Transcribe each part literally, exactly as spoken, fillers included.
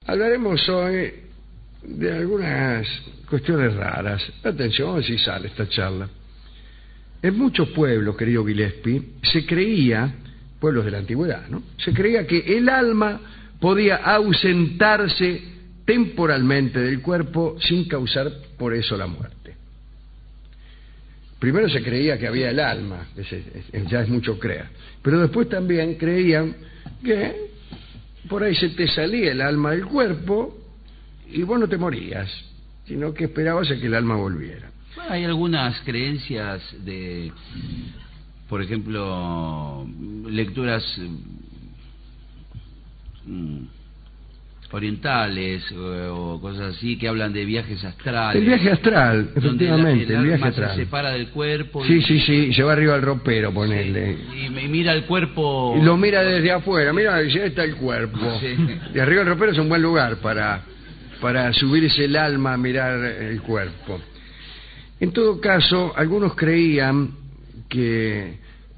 hablaremos hoy de algunas cuestiones raras. Atención, vamos a ver si sale esta charla. En muchos pueblos, querido Gillespie, se creía, pueblos de la antigüedad, ¿no?, se creía que el alma podía ausentarse temporalmente del cuerpo sin causar por eso la muerte. Primero se creía que había el alma, ese, ya es mucho creer, pero después también creían que por ahí se te salía el alma del cuerpo y vos no te morías, sino que esperabas a que el alma volviera. Bueno, hay algunas creencias de, por ejemplo, lecturas mm, orientales o, o cosas así que hablan de viajes astrales. El viaje astral, efectivamente, el, el, el viaje alma astral. se separa del cuerpo. Sí, y, sí, sí, se va arriba al ropero, ponele. Sí, y, y mira el cuerpo. Y lo mira desde afuera, mira, ya está el cuerpo. Sí. Y arriba del ropero es un buen lugar para, para subirse el alma a mirar el cuerpo. En todo caso, algunos creían que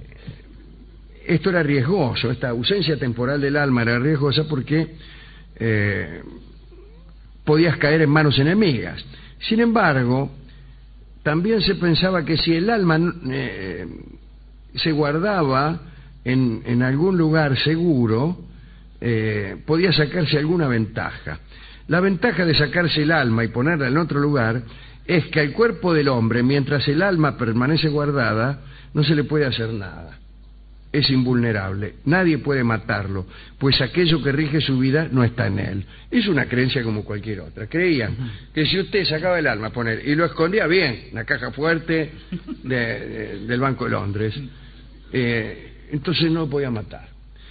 esto era riesgoso, esta ausencia temporal del alma era riesgosa porque eh, podías caer en manos enemigas. Sin embargo, también se pensaba que si el alma eh, se guardaba en, en algún lugar seguro, eh, podía sacarse alguna ventaja. La ventaja de sacarse el alma y ponerla en otro lugar es que al cuerpo del hombre, mientras el alma permanece guardada, no se le puede hacer nada. Es invulnerable, nadie puede matarlo, pues aquello que rige su vida no está en él. Es una creencia como cualquier otra. Creían que si usted sacaba el alma, poner, y lo escondía bien, en la caja fuerte de, de, del Banco de Londres, eh, entonces no lo podía matar.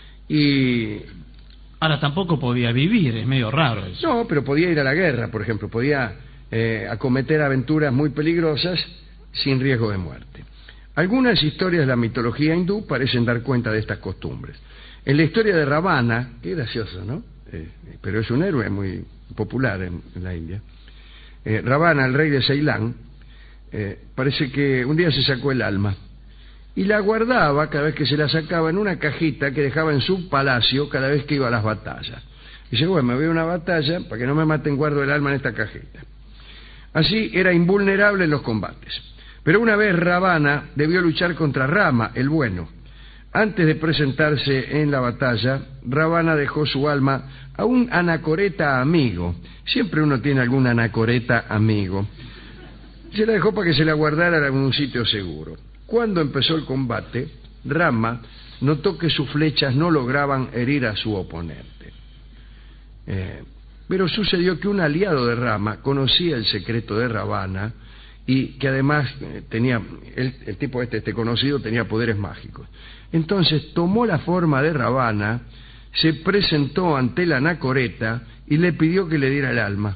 Y ahora tampoco podía vivir, es medio raro eso. No, pero podía ir a la guerra, por ejemplo, podía eh, acometer aventuras muy peligrosas sin riesgo de muerte. Algunas historias de la mitología hindú parecen dar cuenta de estas costumbres. En la historia de Ravana, qué gracioso, ¿no? Eh, pero es un héroe muy popular en, en la India. Eh, Ravana, el rey de Ceilán, eh, parece que un día se sacó el alma y la guardaba cada vez que se la sacaba en una cajita que dejaba en su palacio cada vez que iba a las batallas. Dice, bueno, me voy a una batalla, para que no me maten, guardo el alma en esta cajita. Así era invulnerable en los combates. Pero una vez Ravana debió luchar contra Rama, el bueno. Antes de presentarse en la batalla, Ravana dejó su alma a un anacoreta amigo. Siempre uno tiene algún anacoreta amigo. Se la dejó para que se la guardara en algún sitio seguro. Cuando empezó el combate, Rama notó que sus flechas no lograban herir a su oponente. Eh, pero sucedió que un aliado de Rama conocía el secreto de Ravana y que además eh, tenía, el, el tipo este, este conocido, tenía poderes mágicos. Entonces tomó la forma de Ravana, se presentó ante la anacoreta y le pidió que le diera el alma.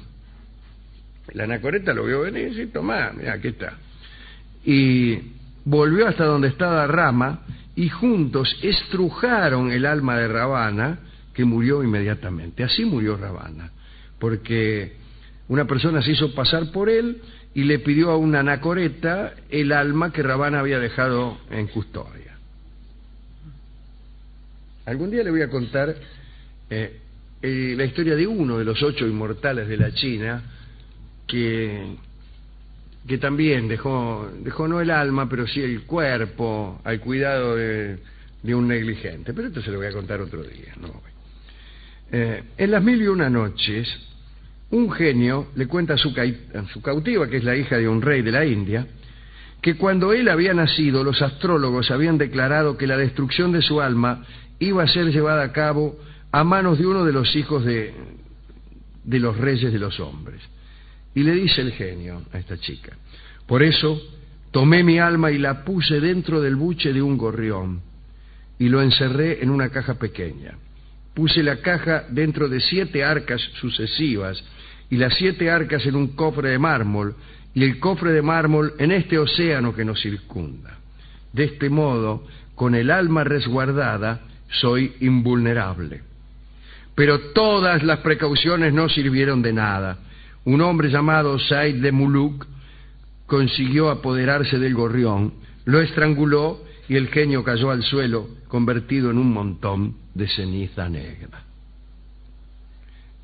La anacoreta lo vio venir y dice, tomá, mira, aquí está. Y volvió hasta donde estaba Rama y juntos estrujaron el alma de Ravana, que murió inmediatamente. Así murió Ravana, porque una persona se hizo pasar por él y le pidió a una anacoreta el alma que Ravana había dejado en custodia. Algún día le voy a contar eh, eh, la historia de uno de los ocho inmortales de la China que, que también dejó, dejó no el alma, pero sí el cuerpo al cuidado de, de un negligente. Pero esto se lo voy a contar otro día, ¿no? Eh, en las mil y una noches, un genio le cuenta a su, a su cautiva, que es la hija de un rey de la India, que cuando él había nacido, los astrólogos habían declarado que la destrucción de su alma iba a ser llevada a cabo a manos de uno de los hijos de, de los reyes de los hombres. Y le dice el genio a esta chica, por eso tomé mi alma y la puse dentro del buche de un gorrión y lo encerré en una caja pequeña. Puse la caja dentro de siete arcas sucesivas y las siete arcas en un cofre de mármol y el cofre de mármol en este océano que nos circunda. De este modo, con el alma resguardada, soy invulnerable. Pero todas las precauciones no sirvieron de nada. Un hombre llamado Said de Muluk consiguió apoderarse del gorrión, lo estranguló y el genio cayó al suelo convertido en un montón de ceniza negra.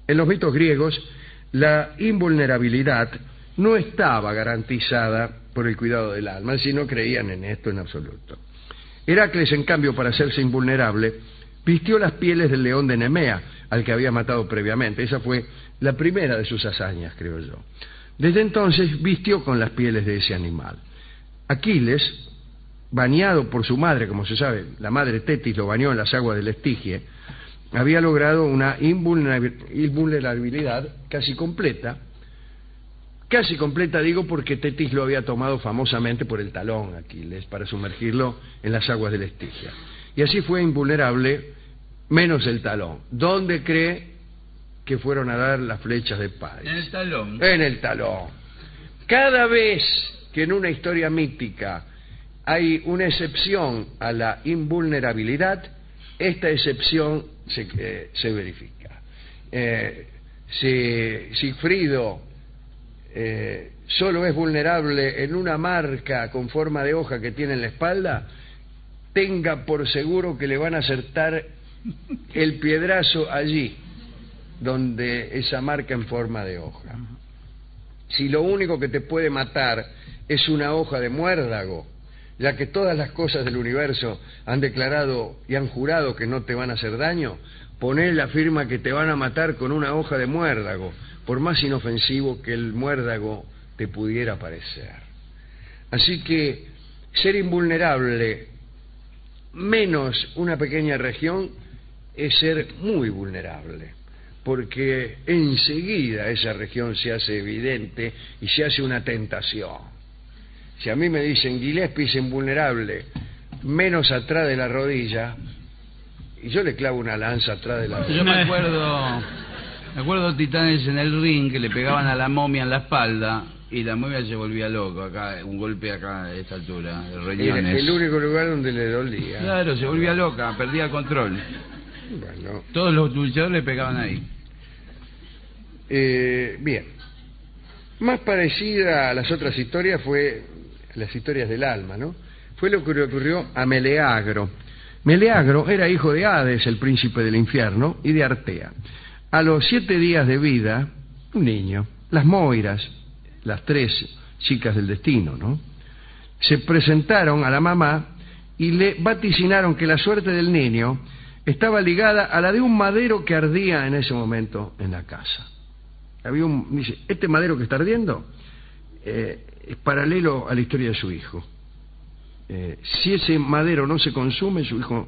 En los mitos griegos, la invulnerabilidad no estaba garantizada por el cuidado del alma, si no creían en esto en absoluto. Heracles, en cambio, para hacerse invulnerable, vistió las pieles del león de Nemea, al que había matado previamente. Esa fue la primera de sus hazañas, creo yo. Desde entonces vistió con las pieles de ese animal. Aquiles, bañado por su madre, como se sabe, la madre Tetis lo bañó en las aguas del Estigie, había logrado una invulnerabilidad casi completa. Casi completa digo porque Tetis lo había tomado famosamente por el talón, Aquiles, para sumergirlo en las aguas del Estigia. Y así fue invulnerable, menos el talón. ¿Dónde cree que fueron a dar las flechas de Páris? En el talón. En el talón. Cada vez que en una historia mítica hay una excepción a la invulnerabilidad, esta excepción se, eh, se verifica. Eh, si Sigfrido eh, solo es vulnerable en una marca con forma de hoja que tiene en la espalda, tenga por seguro que le van a acertar el piedrazo allí, donde esa marca en forma de hoja. Si lo único que te puede matar es una hoja de muérdago, ya que todas las cosas del universo han declarado y han jurado que no te van a hacer daño, poné la firma que te van a matar con una hoja de muérdago, por más inofensivo que el muérdago te pudiera parecer. Así que ser invulnerable menos una pequeña región es ser muy vulnerable, porque enseguida esa región se hace evidente y se hace una tentación. Si a mí me dicen Gillespie es invulnerable menos atrás de la rodilla, y yo le clavo una lanza atrás de la rodilla. Yo me acuerdo, me acuerdo Titanes en el ring que le pegaban a la momia en la espalda y la momia se volvía loco, acá, un golpe acá a esta altura, de riñones. Era el único lugar donde le dolía. Claro, se volvía loca, perdía el control. Bueno. Todos los luchadores le pegaban ahí. Eh, bien. Más parecida a las otras historias fue las historias del alma, ¿no? Fue lo que le ocurrió a Meleagro. Meleagro era hijo de Hades, el príncipe del infierno, y de Artea. A los siete días de vida, un niño, las Moiras, las tres chicas del destino, ¿no?, se presentaron a la mamá y le vaticinaron que la suerte del niño estaba ligada a la de un madero que ardía en ese momento en la casa. Había un, dice, este madero que está ardiendo eh, es paralelo a la historia de su hijo. Eh, si ese madero no se consume, su hijo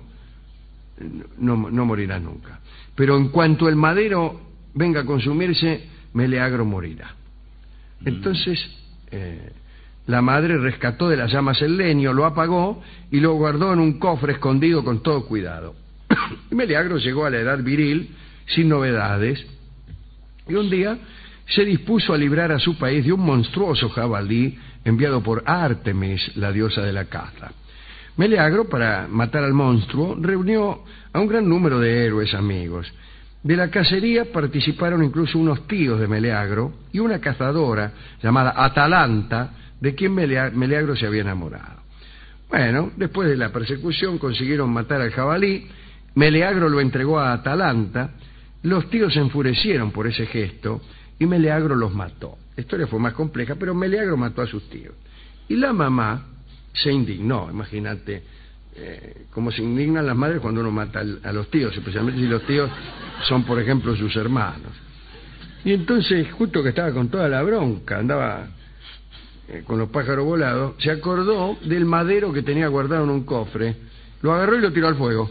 no, no morirá nunca. Pero en cuanto el madero venga a consumirse, Meleagro morirá. Entonces, eh, la madre rescató de las llamas el leño, lo apagó y lo guardó en un cofre escondido con todo cuidado. Y Meleagro llegó a la edad viril sin novedades, y un día se dispuso a librar a su país de un monstruoso jabalí enviado por Artemis, la diosa de la caza. Meleagro, para matar al monstruo, reunió a un gran número de héroes amigos. De la cacería participaron incluso unos tíos de Meleagro y una cazadora llamada Atalanta, de quien Meleagro se había enamorado. Bueno, después de la persecución consiguieron matar al jabalí. Meleagro lo entregó a Atalanta. Los tíos se enfurecieron por ese gesto y Meleagro los mató. La historia fue más compleja, pero Meleagro mató a sus tíos. Y la mamá se indignó, imagínate, eh, como se indignan las madres cuando uno mata a los tíos, especialmente si los tíos son, por ejemplo, sus hermanos. Y entonces, justo que estaba con toda la bronca, andaba eh, con los pájaros volados, se acordó del madero que tenía guardado en un cofre, lo agarró y lo tiró al fuego.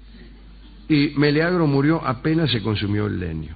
Y Meleagro murió apenas se consumió el leño.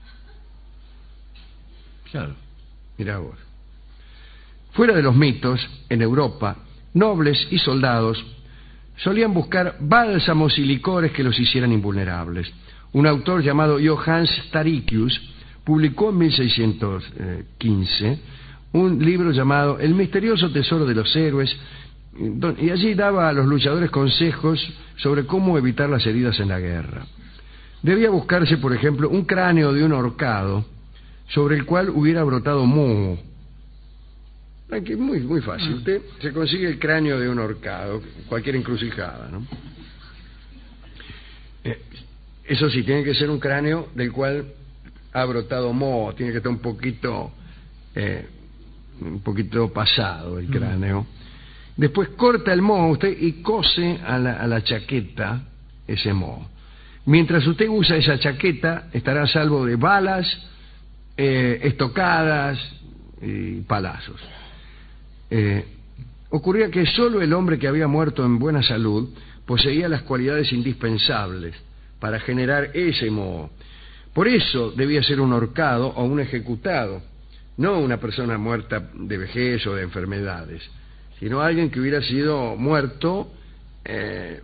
Claro. Mirá vos. Fuera de los mitos, en Europa, nobles y soldados solían buscar bálsamos y licores que los hicieran invulnerables. Un autor llamado Johannes Staricius publicó en mil seiscientos quince un libro llamado El misterioso tesoro de los héroes, y allí daba a los luchadores consejos sobre cómo evitar las heridas en la guerra. Debía buscarse, por ejemplo, un cráneo de un ahorcado sobre el cual hubiera brotado moho. Aquí muy, muy fácil. Usted se consigue el cráneo de un ahorcado, cualquier encrucijada, ¿no? Eh, eso sí, tiene que ser un cráneo del cual ha brotado moho, tiene que estar un poquito, eh, un poquito pasado el cráneo. Mm. Después corta el moho usted y cose a la, a la chaqueta ese moho. Mientras usted usa esa chaqueta, estará a salvo de balas, eh, estocadas y palazos. Eh, ocurría que solo el hombre que había muerto en buena salud poseía las cualidades indispensables para generar ese moho. Por eso debía ser un ahorcado o un ejecutado, no una persona muerta de vejez o de enfermedades, sino alguien que hubiera sido muerto eh,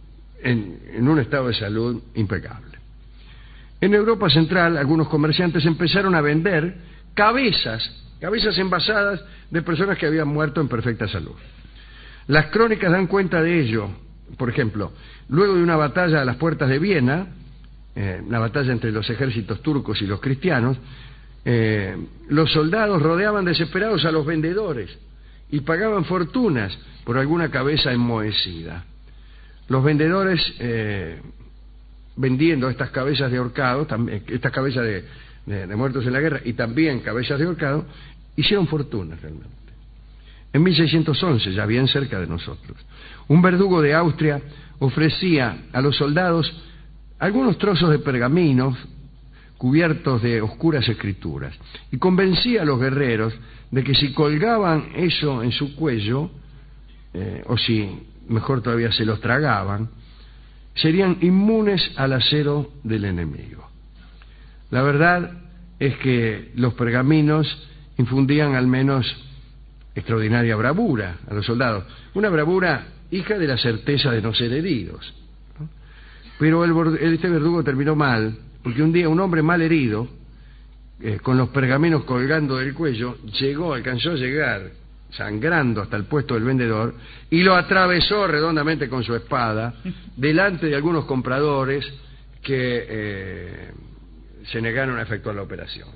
en, en un estado de salud impecable. En Europa Central, algunos comerciantes empezaron a vender cabezas, cabezas envasadas de personas que habían muerto en perfecta salud. Las crónicas dan cuenta de ello. Por ejemplo, luego de una batalla a las puertas de Viena, eh, la batalla entre los ejércitos turcos y los cristianos, eh, los soldados rodeaban desesperados a los vendedores y pagaban fortunas por alguna cabeza enmohecida. Los vendedores, eh, vendiendo estas cabezas de ahorcado, también, estas cabezas de, de, de muertos en la guerra y también cabezas de ahorcado, hicieron fortunas realmente. En mil seiscientos once, ya bien cerca de nosotros, un verdugo de Austria ofrecía a los soldados algunos trozos de pergaminos cubiertos de oscuras escrituras y convencía a los guerreros de que si colgaban eso en su cuello, eh, o si mejor todavía se los tragaban, serían inmunes al acero del enemigo. La verdad es que los pergaminos infundían al menos extraordinaria bravura a los soldados, una bravura hija de la certeza de no ser heridos, ¿no? Pero el, este verdugo terminó mal, porque un día un hombre mal herido, eh, con los pergaminos colgando del cuello, llegó, alcanzó a llegar sangrando hasta el puesto del vendedor y lo atravesó redondamente con su espada delante de algunos compradores que eh, se negaron a efectuar la operación.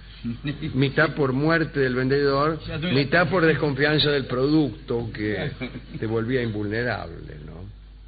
Mitad por muerte del vendedor, mitad por desconfianza del producto que te volvía invulnerable, ¿no?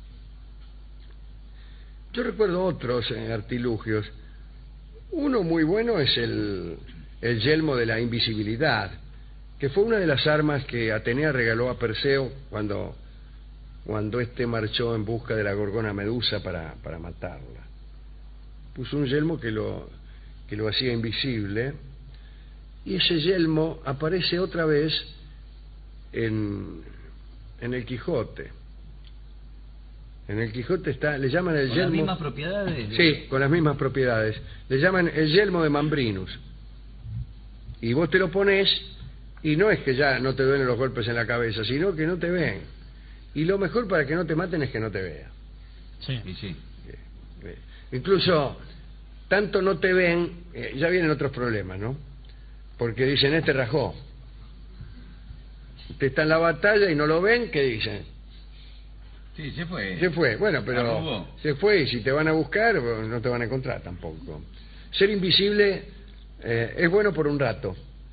Yo recuerdo otros eh, artilugios. Uno muy bueno es el, el yelmo de la invisibilidad, que fue una de las armas que Atenea regaló a Perseo cuando, cuando éste marchó en busca de la gorgona Medusa para, para matarla. Puso un yelmo que lo, que lo hacía invisible, y ese yelmo aparece otra vez en, en el Quijote. En el Quijote está, le llaman el ¿Con yelmo... las mismas propiedades? Sí, con las mismas propiedades. Le llaman el yelmo de Mambrinus. Y vos te lo pones y no es que ya no te duelen los golpes en la cabeza, sino que no te ven. Y lo mejor para que no te maten es que no te vean. Sí. Y sí. Incluso, tanto no te ven, eh, ya vienen otros problemas, ¿no? Porque dicen, este rajó. Usted está en la batalla y no lo ven, ¿qué dicen? Sí, se fue. Se fue, bueno, pero Arrugó. se fue y si te van a buscar, no te van a encontrar tampoco. Ser invisible eh, es bueno por un rato.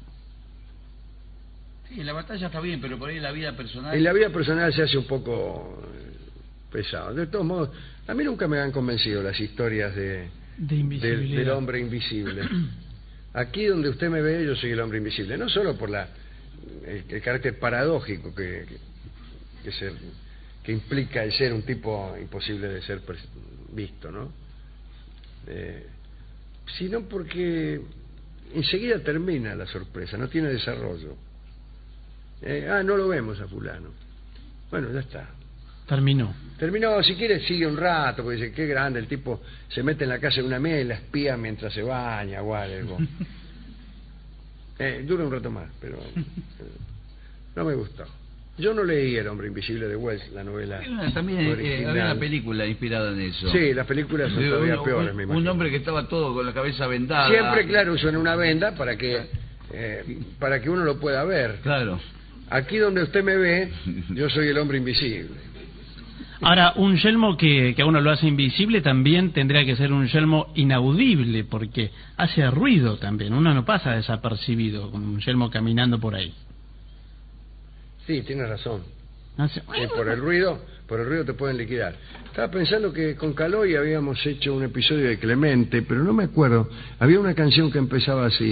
Sí, la batalla está bien, pero por ahí la vida personal... En la vida personal se hace un poco pesado. De todos modos, a mí nunca me han convencido las historias de, de del, del hombre invisible. Aquí donde usted me ve, yo soy el hombre invisible. No solo por la el, el carácter paradójico que, que, que, ser, que implica el ser un tipo imposible de ser visto, ¿no? Eh, sino porque enseguida termina la sorpresa, no tiene desarrollo. Eh, ah, no lo vemos a fulano. Bueno, ya está. Terminó. Terminó, si quiere sigue un rato, porque dice, qué grande, el tipo se mete en la casa de una amiga y la espía mientras se baña o algo. Eh, dura un rato más, pero eh, no me gustó. Yo no leí El hombre invisible de Wells, la novela Una, también eh, original. había una película inspirada en eso. Sí, las películas son todavía un, peores, un, me imagino. un hombre que estaba todo con la cabeza vendada. Siempre, claro, usan una venda para que eh, para que uno lo pueda ver. Claro. Aquí donde usted me ve, yo soy el hombre invisible. Ahora, un yelmo que, que a uno lo hace invisible también tendría que ser un yelmo inaudible, porque hace ruido también. Uno no pasa desapercibido con un yelmo caminando por ahí. Sí, tiene razón. Hace- Eh, por el ruido, por el ruido te pueden liquidar. Estaba pensando que con Caloi habíamos hecho un episodio de Clemente, pero no me acuerdo. Había una canción que empezaba así.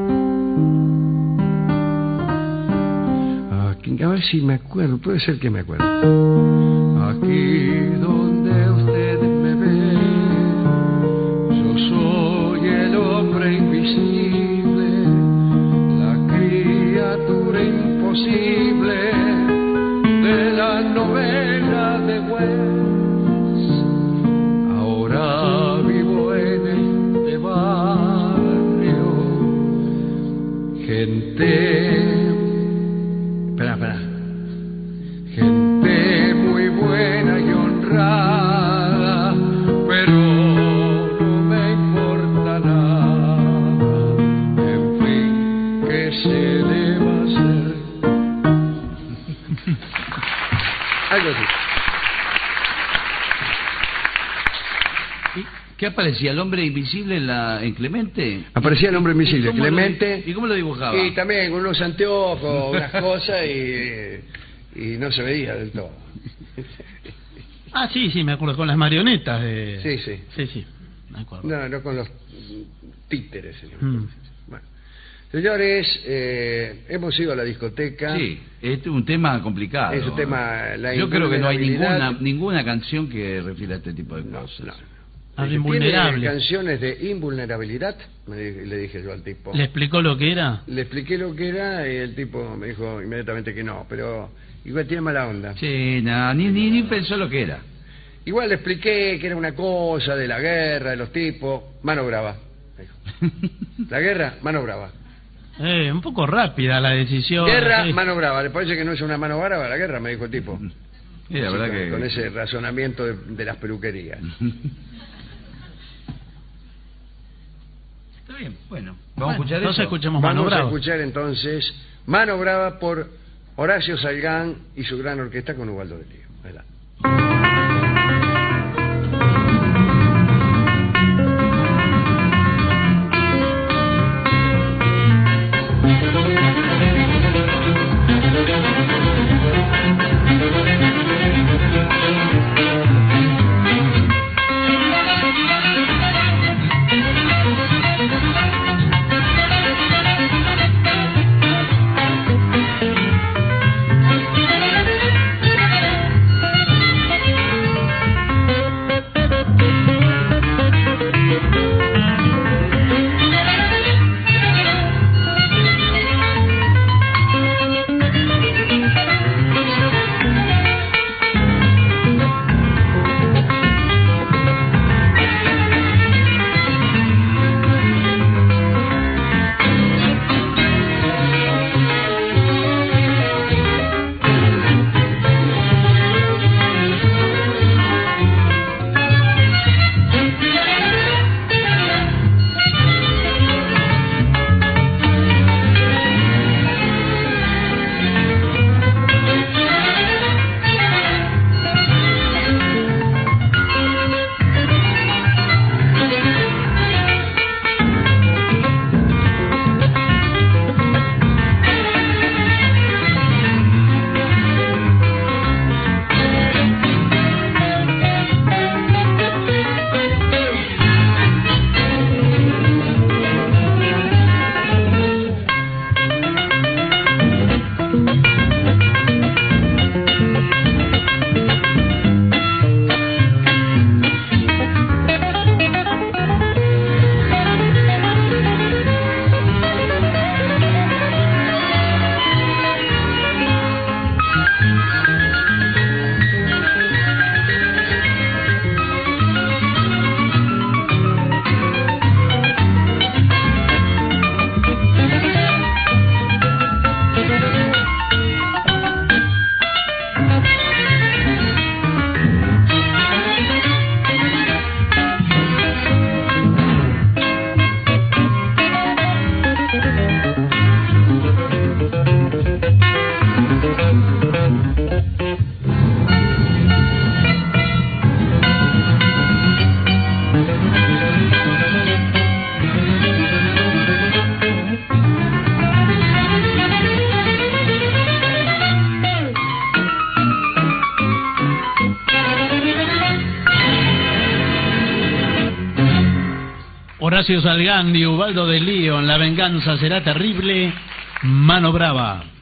Aquí, a ver si me acuerdo, puede ser que me acuerdo. Aquí donde ustedes me ven, yo soy el hombre invisible, la criatura imposible de la novela de Wells. Ahora vivo en este barrio, gente, espera, espera, gente muy buena y honrada, pero no me importa nada. En fin, ¿qué se le va a hacer? Algo así. ¿Y ¿Qué aparecía? ¿El hombre invisible en, la, en Clemente? Aparecía el hombre invisible, ¿Y cómo Clemente. lo di- ¿Y cómo lo dibujaba? Y también con unos anteojos, unas cosas y, y no se veía del todo. Ah, sí, sí, me acuerdo, con las marionetas de... Sí, sí. Sí, sí, me acuerdo. No, no con los títeres, señor. Mm. Bueno. Señores, eh, hemos ido a la discoteca. Sí, este es un tema complicado. Es un tema, la Yo creo que no hay invulnerabilidad. ninguna ninguna canción que refiera a este tipo de No, cosas. no. Al Dice, invulnerable. ¿tiene canciones de invulnerabilidad? Me di- le dije yo al tipo. ¿Le explicó lo que era? Le expliqué lo que era y el tipo me dijo inmediatamente que no, pero igual tiene mala onda. Sí, no, ni, ni, ni pensó lo que era. Igual le expliqué que era una cosa de la guerra, de los tipos. Mano brava. Dijo. La guerra, mano brava. Eh, un poco rápida la decisión. Guerra, sí. mano brava. ¿Le parece que no es una mano brava la guerra? Me dijo el tipo. Sí, la verdad con, que... con ese razonamiento de, de las peluquerías. Está bien, bueno. ¿Vamos Bueno, a escuchar entonces eso? escuchemos Mano Vamos a Brava. escuchar entonces Mano Brava por Horacio Salgán y su gran orquesta con Ubaldo de Lío. Adelante. Thank you. Horacio Salgandi, Ubaldo de León, La venganza será terrible, Mano Brava.